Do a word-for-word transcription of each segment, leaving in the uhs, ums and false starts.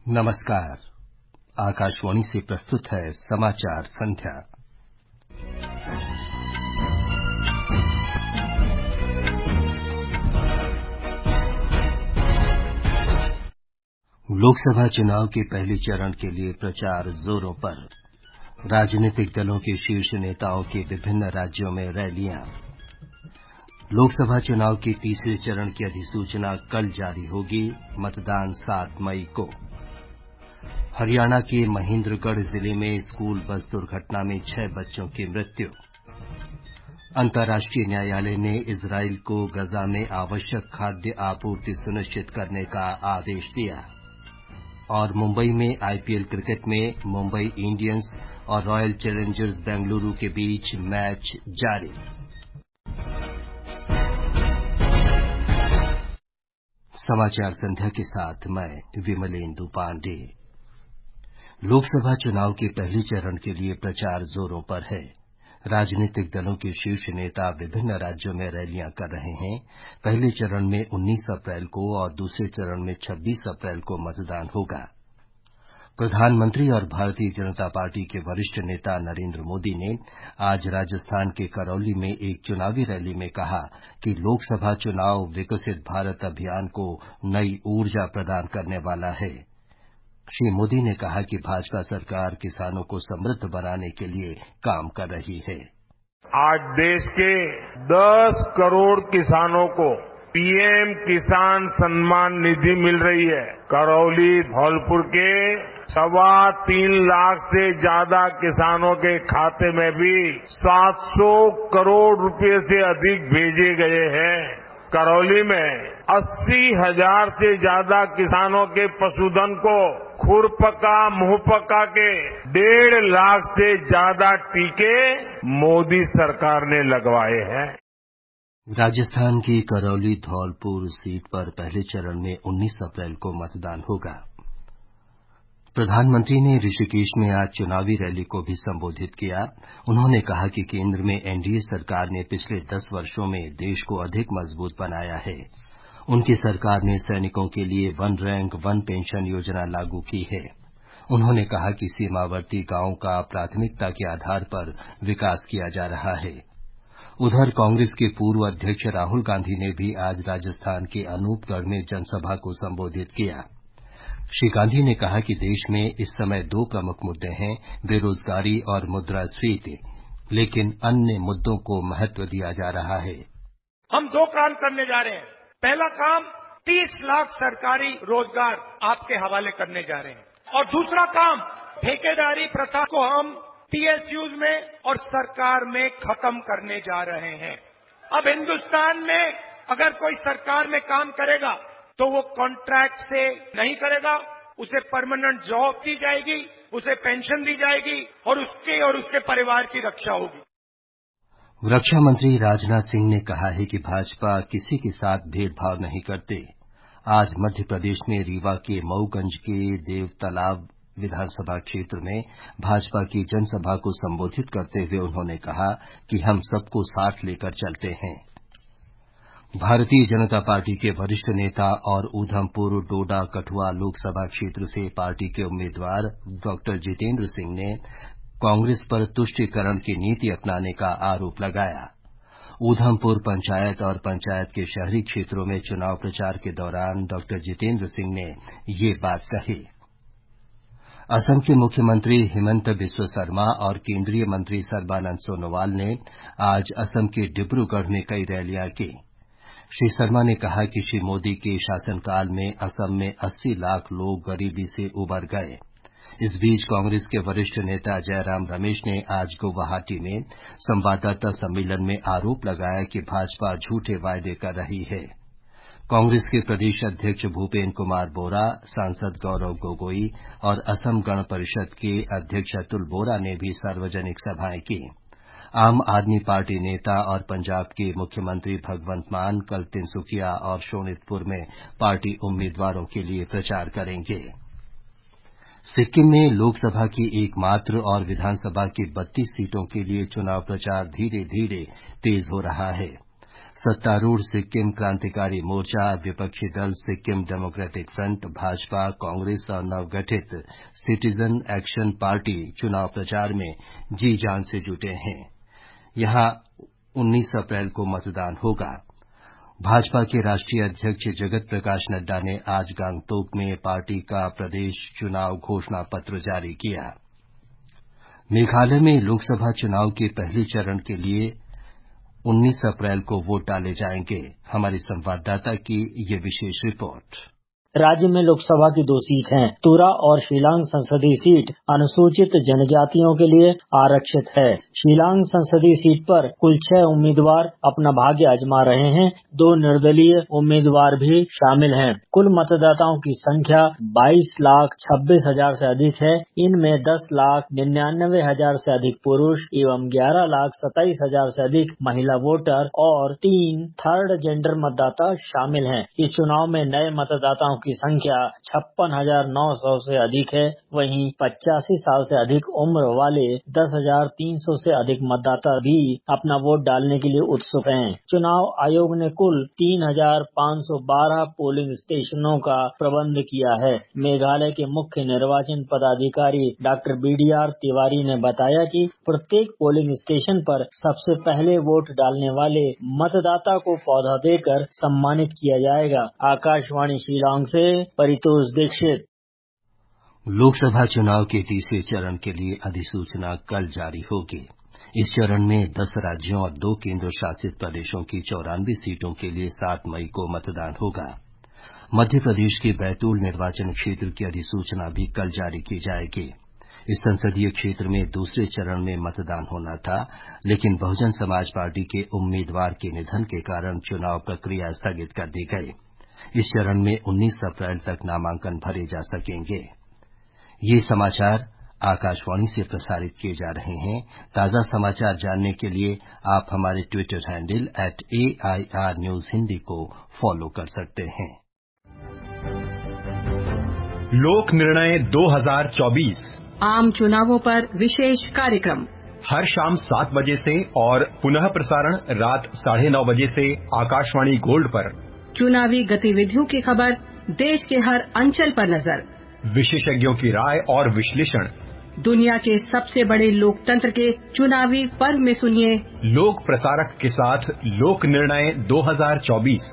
नमस्कार। आकाशवाणी से प्रस्तुत है समाचार संध्या। लोकसभा चुनाव के पहले चरण के लिए प्रचार जोरों पर। राजनीतिक दलों के शीर्ष नेताओं की विभिन्न राज्यों में रैलियां। लोकसभा चुनाव के तीसरे चरण की अधिसूचना कल जारी होगी। मतदान सात मई को। हरियाणा के महेंद्रगढ़ जिले में स्कूल बस दुर्घटना में छह बच्चों की मृत्यु। अंतर्राष्ट्रीय न्यायालय ने इजराइल को गजा में आवश्यक खाद्य आपूर्ति सुनिश्चित करने का आदेश दिया। और मुंबई में आईपीएल क्रिकेट में मुंबई इंडियंस और रॉयल चैलेंजर्स बेंगलुरु के बीच मैच जारी। समाचार संध्या के साथ मैं विमलेंदु पांडे। लोकसभा चुनाव के पहले चरण के लिए प्रचार जोरों पर है। राजनीतिक दलों के शीर्ष नेता विभिन्न राज्यों में रैलियां कर रहे हैं। पहले चरण में उन्नीस अप्रैल को और दूसरे चरण में छब्बीस अप्रैल को मतदान होगा। प्रधानमंत्री और भारतीय जनता पार्टी के वरिष्ठ नेता नरेंद्र मोदी ने आज राजस्थान के करौली में एक चुनावी रैली में कहा कि लोकसभा चुनाव विकसित भारत अभियान को नई ऊर्जा प्रदान करने वाला है। श्री मोदी ने कहा कि भाजपा सरकार किसानों को समृद्ध बनाने के लिए काम कर रही है। आज देश के दस करोड़ किसानों को पीएम किसान सम्मान निधि मिल रही है। करौली धौलपुर के सवा तीन लाख से ज्यादा किसानों के खाते में भी सात सौ करोड़ रुपए से अधिक भेजे गए हैं। करौली में अस्सी हजार से ज्यादा किसानों के पशुधन को खुरपका मुंहपका के डेढ़ लाख से ज्यादा टीके मोदी सरकार ने लगवाए हैं। राजस्थान की करौली धौलपुर सीट पर पहले चरण में उन्नीस अप्रैल को मतदान होगा। प्रधानमंत्री ने ऋषिकेश में आज चुनावी रैली को भी संबोधित किया। उन्होंने कहा कि केंद्र में एनडीए सरकार ने पिछले दस वर्षों में देश को अधिक मजबूत बनाया है। उनकी सरकार ने सैनिकों के लिए वन रैंक वन पेंशन योजना लागू की है। उन्होंने कहा कि सीमावर्ती गांवों का प्राथमिकता के आधार पर विकास किया जा रहा है। उधर कांग्रेस के पूर्व अध्यक्ष राहुल गांधी ने भी आज राजस्थान के अनूपगढ़ में जनसभा को संबोधित किया। श्री गांधी ने कहा कि देश में इस समय दो प्रमुख मुद्दे हैं, बेरोजगारी और मुद्रास्फीति, लेकिन अन्य मुद्दों को महत्व दिया जा रहा है। हम दो काम करने जा रहे हैं। पहला काम तीस लाख सरकारी रोजगार आपके हवाले करने जा रहे हैं और दूसरा काम ठेकेदारी प्रथा को हम पीएसयूज में और सरकार में खत्म करने जा रहे हैं। अब हिंदुस्तान में अगर कोई सरकार में काम करेगा तो वो कॉन्ट्रैक्ट से नहीं करेगा, उसे परमानेंट जॉब दी जाएगी, उसे पेंशन दी जाएगी और उसके और उसके परिवार की रक्षा होगी। रक्षा मंत्री राजनाथ सिंह ने कहा है कि भाजपा किसी के साथ भेदभाव नहीं करते। आज मध्य प्रदेश में रीवा के मऊगंज के देवतालाब विधानसभा क्षेत्र में भाजपा की जनसभा को संबोधित करते हुए उन्होंने कहा कि हम सबको साथ लेकर चलते हैं। भारतीय जनता पार्टी के वरिष्ठ नेता और ऊधमपुर डोडा कठुआ लोकसभा क्षेत्र से पार्टी के उम्मीदवार डॉ जितेंद्र सिंह ने कांग्रेस पर तुष्टीकरण की नीति अपनाने का आरोप लगाया। ऊधमपुर पंचायत और पंचायत के शहरी क्षेत्रों में चुनाव प्रचार के दौरान डॉ जितेंद्र सिंह ने ये बात कही। असम के मुख्यमंत्री हिमंत बिस्व शर्मा और केंद्रीय मंत्री सर्बानंद सोनोवाल ने आज असम के डिब्रूगढ़ में कई रैलियां की। श्री शर्मा ने कहा कि श्री मोदी के शासनकाल में असम में अस्सी लाख लोग गरीबी से उबर गए। इस बीच कांग्रेस के वरिष्ठ नेता जयराम रमेश ने आज गुवाहाटी में संवाददाता सम्मेलन में आरोप लगाया कि भाजपा झूठे वायदे कर रही है। कांग्रेस के प्रदेश अध्यक्ष भूपेन्द्र कुमार बोरा, सांसद गौरव गोगोई और असम गण परिषद के अध्यक्ष अतुल बोरा ने भी सार्वजनिक सभाएं की। आम आदमी पार्टी नेता और पंजाब के मुख्यमंत्री भगवंत मान कल तिनसुकिया और शोणितपुर में पार्टी उम्मीदवारों के लिए प्रचार करेंगे। सिक्किम में लोकसभा की एकमात्र और विधानसभा की बत्तीस सीटों के लिए चुनाव प्रचार धीरे धीरे तेज हो रहा है। सत्तारूढ़ सिक्किम क्रांतिकारी मोर्चा, विपक्षी दल सिक्किम डेमोक्रेटिक फ्रंट, भाजपा, कांग्रेस और नवगठित सिटीजन एक्शन पार्टी चुनाव प्रचार में जी जान से जुटे हैं। यहां उन्नीस अप्रैल को मतदान होगा। भाजपा के राष्ट्रीय अध्यक्ष जगत प्रकाश नड्डा ने आज गांगटोक में पार्टी का प्रदेश चुनाव घोषणा पत्र जारी किया। मेघालय में लोकसभा चुनाव के पहले चरण के लिए उन्नीस अप्रैल को वोट डाले जाएंगे। हमारे संवाददाता की ये विशेष रिपोर्ट। राज्य में लोकसभा की दो सीट हैं। तुरा और शिलांग संसदीय सीट अनुसूचित जनजातियों के लिए आरक्षित है। शिलांग संसदीय सीट पर कुल छह उम्मीदवार अपना भाग्य आजमा रहे हैं। दो निर्दलीय उम्मीदवार भी शामिल हैं। कुल मतदाताओं की संख्या बाईस लाख छब्बीस हजार से अधिक है। इनमें दस लाख निन्यानवे हजार से अधिक पुरुष एवं ग्यारह लाख सताईस हजार से अधिक महिला वोटर और तीन थर्ड जेंडर मतदाता शामिल हैं। इस चुनाव में नए मतदाताओं की संख्या छप्पन हजार नौ सौ से अधिक है। वहीं पचासी साल से अधिक उम्र वाले दस हजार तीन सौ से अधिक मतदाता भी अपना वोट डालने के लिए उत्सुक हैं। चुनाव आयोग ने कुल तीन हजार पाँच सौ बारह पोलिंग स्टेशनों का प्रबंध किया है। मेघालय के मुख्य निर्वाचन पदाधिकारी doctor B D R Tiwari ने बताया कि प्रत्येक पोलिंग स्टेशन पर सबसे पहले वोट डालने वाले मतदाता को पौधा देकर सम्मानित किया जाएगा। आकाशवाणी शिलांग से परितोष दीक्षित। लोकसभा चुनाव के तीसरे चरण के लिए अधिसूचना कल जारी होगी। इस चरण में दस राज्यों और दो केंद्र शासित प्रदेशों की चौरानवे सीटों के लिए सात मई को मतदान होगा। मध्य प्रदेश के बैतूल निर्वाचन क्षेत्र की अधिसूचना भी कल जारी की जाएगी। इस संसदीय क्षेत्र में दूसरे चरण में मतदान होना था, लेकिन बहुजन समाज पार्टी के उम्मीदवार के निधन के कारण चुनाव प्रक्रिया स्थगित कर दी गई। इस चरण में उन्नीस अप्रैल तक नामांकन भरे जा सकेंगे। ये समाचार आकाशवाणी से प्रसारित किए जा रहे हैं। ताजा समाचार जानने के लिए आप हमारे Twitter handle at A I R news Hindi को फॉलो कर सकते हैं। लोक निर्णय दो हजार चौबीस आम चुनावों पर विशेष कार्यक्रम हर शाम सात बजे से और पुनः प्रसारण रात साढ़े नौ बजे से आकाशवाणी गोल्ड पर। चुनावी गतिविधियों की खबर, देश के हर अंचल पर नजर, विशेषज्ञों की राय और विश्लेषण। दुनिया के सबसे बड़े लोकतंत्र के चुनावी पर्व में सुनिए लोक प्रसारक के साथ लोक निर्णय दो हजार चौबीस।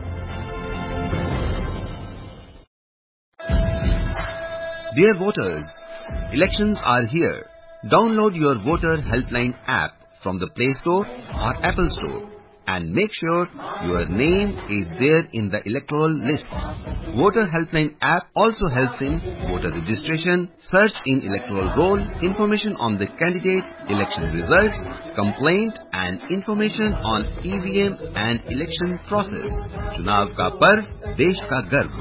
Dear voters, elections are here. Download your voter helpline app from the Play Store or Apple Store and make sure your name is there in the electoral list. Voter helpline app also helps in voter registration, search in electoral roll, information on the candidate, election results, complaint and information on E V M and election process. चुनाव का पर्व, देश का गर्व।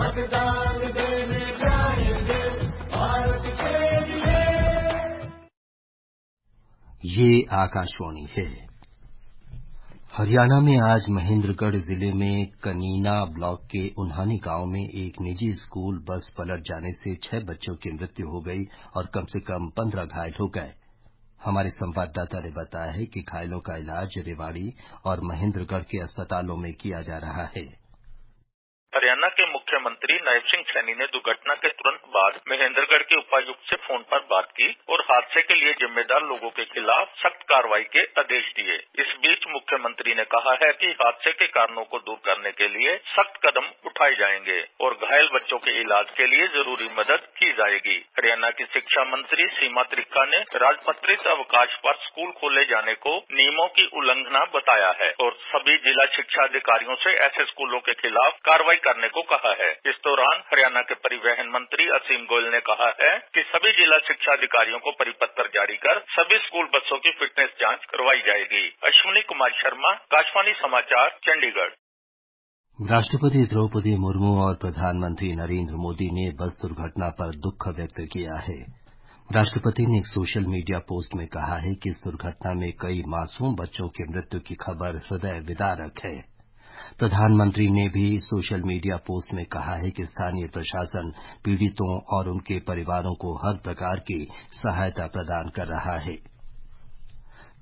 ये आकाशवाणी है। हरियाणा में आज महेंद्रगढ़ जिले में कनीना ब्लॉक के उन्हानी गांव में एक निजी स्कूल बस पलट जाने से छह बच्चों की मृत्यु हो गई और कम से कम पंद्रह घायल हो गए। हमारे संवाददाता ने बताया है कि घायलों का इलाज रेवाड़ी और महेंद्रगढ़ के अस्पतालों में किया जा रहा है। हरियाणा के मुख्यमंत्री नायब सिंह सैनी ने दुर्घटना के तुरंत बाद महेंद्रगढ़ के उपायुक्त से फोन पर बात की और हादसे के लिए जिम्मेदार लोगों के खिलाफ सख्त कार्रवाई के आदेश दिए। इस बीच मुख्यमंत्री ने कहा है कि हादसे के कारणों को दूर करने के लिए सख्त कदम उठाए जाएंगे और घायल बच्चों के इलाज के लिए जरूरी मदद की जाएगी। हरियाणा की शिक्षा मंत्री सीमा त्रिखा ने राजपत्रित अवकाश पर स्कूल खोले जाने को नियमों की उल्लंघना बताया है और सभी जिला शिक्षा अधिकारियों से ऐसे स्कूलों के खिलाफ कार्रवाई करने को कहा है। इस दौरान हरियाणा के परिवहन मंत्री असीम गोयल ने कहा है कि सभी जिला शिक्षा अधिकारियों को परिपत्र जारी कर सभी स्कूल बसों की फिटनेस जांच करवाई जाएगी। अश्विनी कुमार शर्मा, आकाशवाणी समाचार, चंडीगढ़। राष्ट्रपति द्रौपदी मुर्मू और प्रधानमंत्री नरेंद्र मोदी ने बस दुर्घटना पर दुख व्यक्त किया है। राष्ट्रपति ने एक सोशल मीडिया पोस्ट में कहा है कि इस दुर्घटना में कई मासूम बच्चों की मृत्यु की खबर हृदय विदारक है। प्रधानमंत्री ने भी सोशल मीडिया पोस्ट में कहा है कि स्थानीय प्रशासन पीड़ितों और उनके परिवारों को हर प्रकार की सहायता प्रदान कर रहा है।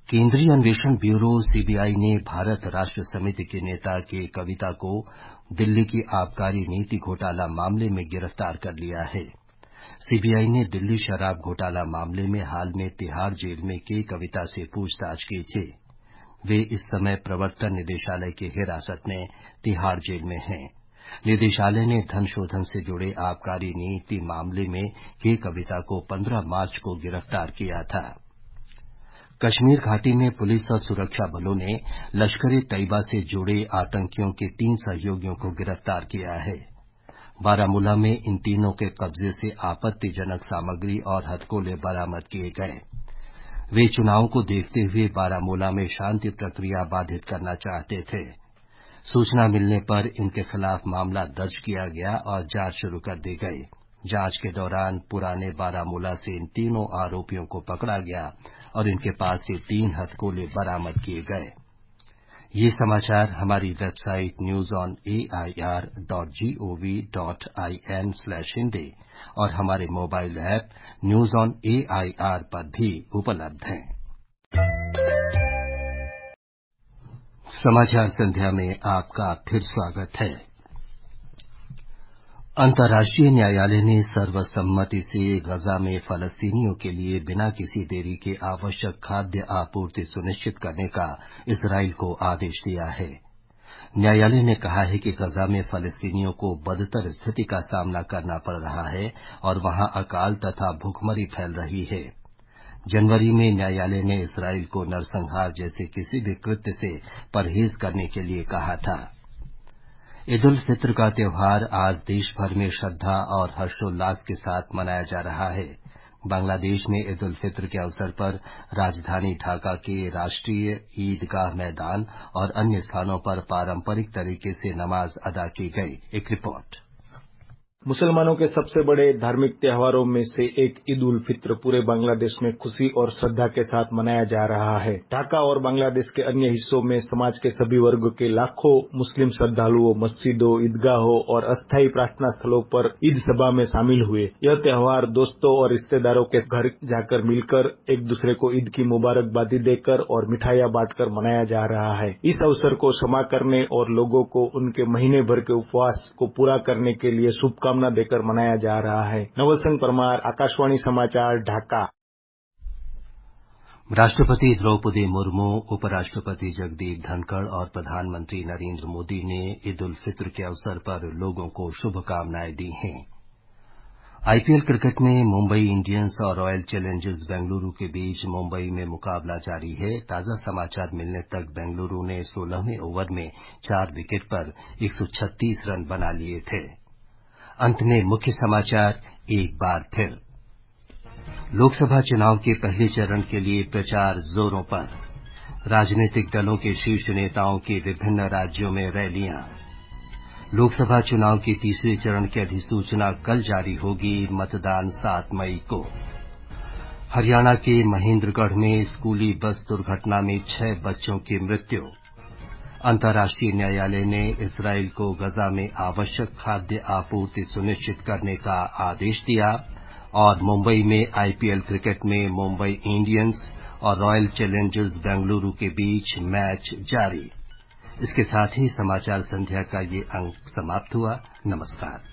केंद्रीय अन्वेषण ब्यूरो सीबीआई ने भारत राष्ट्र समिति के नेता के कविता को दिल्ली की आबकारी नीति घोटाला मामले में गिरफ्तार कर लिया है। सीबीआई ने दिल्ली शराब घोटाला मामले में हाल में तिहाड़ जेल में के कविता से पूछताछ की थी। वे इस समय प्रवर्तन निदेशालय की हिरासत में तिहाड़ जेल में हैं। निदेशालय ने धन शोधन से जुड़े आबकारी नीति मामले में के कविता को पंद्रह मार्च को गिरफ्तार किया था। कश्मीर घाटी में पुलिस और सुरक्षा बलों ने लश्कर ए तैयबा से जुड़े आतंकियों के तीन सहयोगियों को गिरफ्तार किया है। बारामूला में इन तीनों के कब्जे से आपत्तिजनक सामग्री और हथकंडे बरामद किए गए। वे चुनाव को देखते हुए बारामूला में शांति प्रक्रिया बाधित करना चाहते थे। सूचना मिलने पर इनके खिलाफ मामला दर्ज किया गया और जांच शुरू कर दी गई। जांच के दौरान पुराने बारामूला से इन तीनों आरोपियों को पकड़ा गया और इनके पास से तीन हथकंडे बरामद किए गए। ये समाचार हमारी website news on AIR dot G O V dot I N slash Hindi और हमारे mobile app news on AIR पर भी उपलब्ध हैं। समाचार संध्या में आपका फिर स्वागत है। अंतर्राष्ट्रीय न्यायालय ने सर्वसम्मति से गजा में फलस्तीनियों के लिए बिना किसी देरी के आवश्यक खाद्य आपूर्ति सुनिश्चित करने का इस्राइल को आदेश दिया है। न्यायालय ने कहा है कि गजा में फलस्तीनियों को बदतर स्थिति का सामना करना पड़ रहा है और वहां अकाल तथा भूखमरी फैल रही है। जनवरी में न्यायालय ने इस्राइल को नरसंहार जैसे किसी भी कृत्य से परहेज करने के लिए कहा था। ईद उल फित्र का त्यौहार आज देश भर में श्रद्धा और हर्षोल्लास के साथ मनाया जा रहा है। बांग्लादेश में ईद उल फित्र के अवसर पर राजधानी ढाका के राष्ट्रीय ईदगाह मैदान और अन्य स्थानों पर पारंपरिक तरीके से नमाज अदा की गई। एक रिपोर्ट। मुसलमानों के सबसे बड़े धार्मिक त्योहारों में से एक ईद उल फित्र पूरे बांग्लादेश में खुशी और श्रद्धा के साथ मनाया जा रहा है। ढाका और बांग्लादेश के अन्य हिस्सों में समाज के सभी वर्गों के लाखों मुस्लिम श्रद्धालुओं मस्जिदों, ईदगाहों और अस्थायी प्रार्थना स्थलों पर ईद सभा में शामिल हुए। यह त्योहार दोस्तों और रिश्तेदारों के घर जाकर मिलकर एक दूसरे को ईद की मुबारकबादी देकर और मिठाइयां बांटकर मनाया जा रहा है। इस अवसर को क्षमा करने और लोगों को उनके महीने भर के उपवास को पूरा करने के लिए शुभकामना देकर मनाया जा रहा है। नवल सिंह परमार, आकाशवाणी समाचार, ढाका। राष्ट्रपति द्रौपदी मुर्मू, उपराष्ट्रपति जगदीप धनखड़ और प्रधानमंत्री नरेंद्र मोदी ने ईद उल फित्र के अवसर पर लोगों को शुभकामनाएं दी हैं। आईपीएल क्रिकेट में मुंबई इंडियंस और रॉयल चैलेंजर्स बेंगलुरू के बीच मुंबई में मुकाबला जारी है। ताजा समाचार मिलने तक बेंगलुरू ने सोलहवें ओवर में चार विकेट पर एक सौ छत्तीस रन बना लिए थे। अंत में मुख्य समाचार एक बार फिर। लोकसभा चुनाव के पहले चरण के लिए प्रचार जोरों पर। राजनीतिक दलों के शीर्ष नेताओं की विभिन्न राज्यों में रैलियां। लोकसभा चुनाव के तीसरे चरण की अधिसूचना कल जारी होगी, मतदान सात मई को। हरियाणा के महेंद्रगढ़ में स्कूली बस दुर्घटना में छह बच्चों की मृत्यु। अंतर्राष्ट्रीय न्यायालय ने इस्राइल को गजा में आवश्यक खाद्य आपूर्ति सुनिश्चित करने का आदेश दिया। और मुंबई में आईपीएल क्रिकेट में मुंबई इंडियंस और रॉयल चैलेंजर्स बेंगलुरू के बीच मैच जारी। इसके साथ ही समाचार संध्या का ये अंक समाप्त हुआ। नमस्कार।